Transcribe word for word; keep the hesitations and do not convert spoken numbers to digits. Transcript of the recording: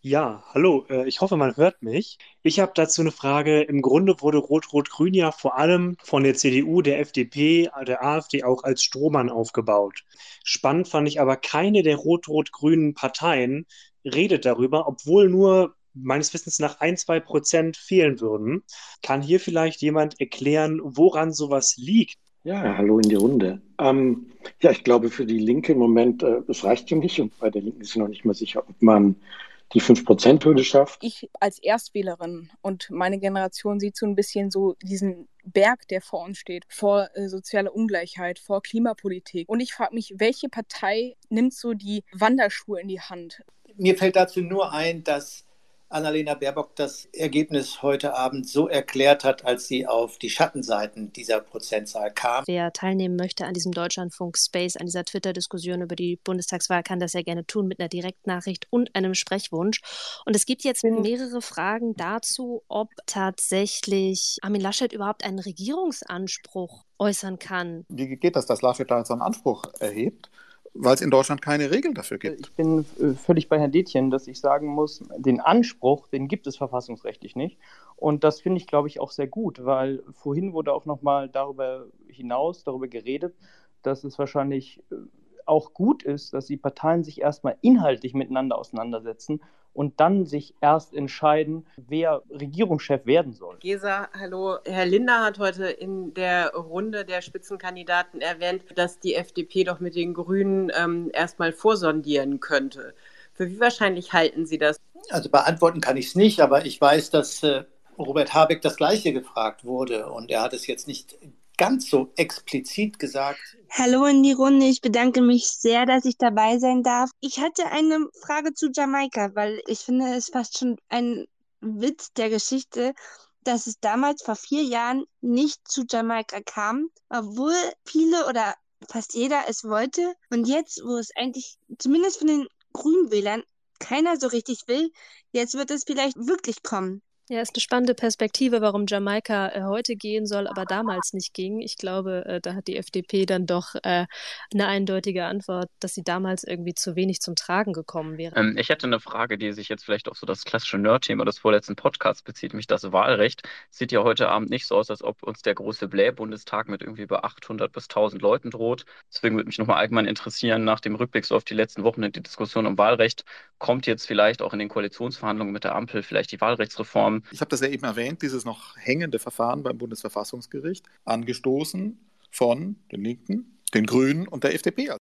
Ja, hallo, äh, ich hoffe, man hört mich. Ich habe dazu eine Frage. Im Grunde wurde Rot-Rot-Grün ja vor allem von der C D U, der F D P, der AfD auch als Strohmann aufgebaut. Spannend fand ich aber, keine der rot-rot-grünen Parteien redet darüber, obwohl nur meines Wissens nach ein, zwei Prozent fehlen würden. Kann hier vielleicht jemand erklären, woran sowas liegt? Ja, hallo in die Runde. Ähm, ja, ich glaube, für die Linke im Moment, äh, das reicht ja nicht. Und bei der Linken ist noch nicht mal sicher, ob man die fünf Prozent hürde schafft. Ich als Erstwählerin und meine Generation sieht so ein bisschen so diesen Berg, der vor uns steht, vor äh, sozialer Ungleichheit, vor Klimapolitik. Und ich frage mich, welche Partei nimmt so die Wanderschuhe in die Hand? Mir fällt dazu nur ein, dass Annalena Baerbock das Ergebnis heute Abend so erklärt hat, als sie auf die Schattenseiten dieser Prozentzahl kam. Wer teilnehmen möchte an diesem Deutschlandfunk Space, an dieser Twitter-Diskussion über die Bundestagswahl, kann das sehr gerne tun mit einer Direktnachricht und einem Sprechwunsch. Und es gibt jetzt mehrere Fragen dazu, ob tatsächlich Armin Laschet überhaupt einen Regierungsanspruch äußern kann. Wie geht das, dass Laschet da jetzt einen Anspruch erhebt? Weil es in Deutschland keine Regeln dafür gibt. Ich bin äh, völlig bei Herrn Detjen, dass ich sagen muss, den Anspruch, den gibt es verfassungsrechtlich nicht. Und das finde ich, glaube ich, auch sehr gut, weil vorhin wurde auch nochmal darüber hinaus, darüber geredet, dass es wahrscheinlich äh, auch gut ist, dass die Parteien sich erstmal inhaltlich miteinander auseinandersetzen und dann sich erst entscheiden, wer Regierungschef werden soll. Gesa, hallo. Herr Lindner hat heute in der Runde der Spitzenkandidaten erwähnt, dass die F D P doch mit den Grünen ähm, erstmal vorsondieren könnte. Für wie wahrscheinlich halten Sie das? Also beantworten kann ich es nicht, aber ich weiß, dass äh, Robert Habeck das Gleiche gefragt wurde und er hat es jetzt nicht ganz so explizit gesagt. Hallo in die Runde, ich bedanke mich sehr, dass ich dabei sein darf. Ich hatte eine Frage zu Jamaika, weil ich finde es fast schon ein Witz der Geschichte, dass es damals vor vier Jahren nicht zu Jamaika kam, obwohl viele oder fast jeder es wollte. Und jetzt, wo es eigentlich zumindest von den Grünwählern keiner so richtig will, jetzt wird es vielleicht wirklich kommen. Ja, ist eine spannende Perspektive, warum Jamaika äh, heute gehen soll, aber damals nicht ging. Ich glaube, äh, da hat die F D P dann doch äh, eine eindeutige Antwort, dass sie damals irgendwie zu wenig zum Tragen gekommen wäre. Ähm, ich hätte eine Frage, die sich jetzt vielleicht auf so das klassische Nerd-Thema des vorletzten Podcasts bezieht, nämlich das Wahlrecht. Sieht ja heute Abend nicht so aus, als ob uns der große Bläh-Bundestag mit irgendwie über achthundert bis tausend Leuten droht. Deswegen würde mich nochmal allgemein interessieren, nach dem Rückblick so auf die letzten Wochen in die Diskussion um Wahlrecht, kommt jetzt vielleicht auch in den Koalitionsverhandlungen mit der Ampel vielleicht die Wahlrechtsreform? Ich habe das ja eben erwähnt, dieses noch hängende Verfahren beim Bundesverfassungsgericht, angestoßen von den Linken, den Grünen und der F D P.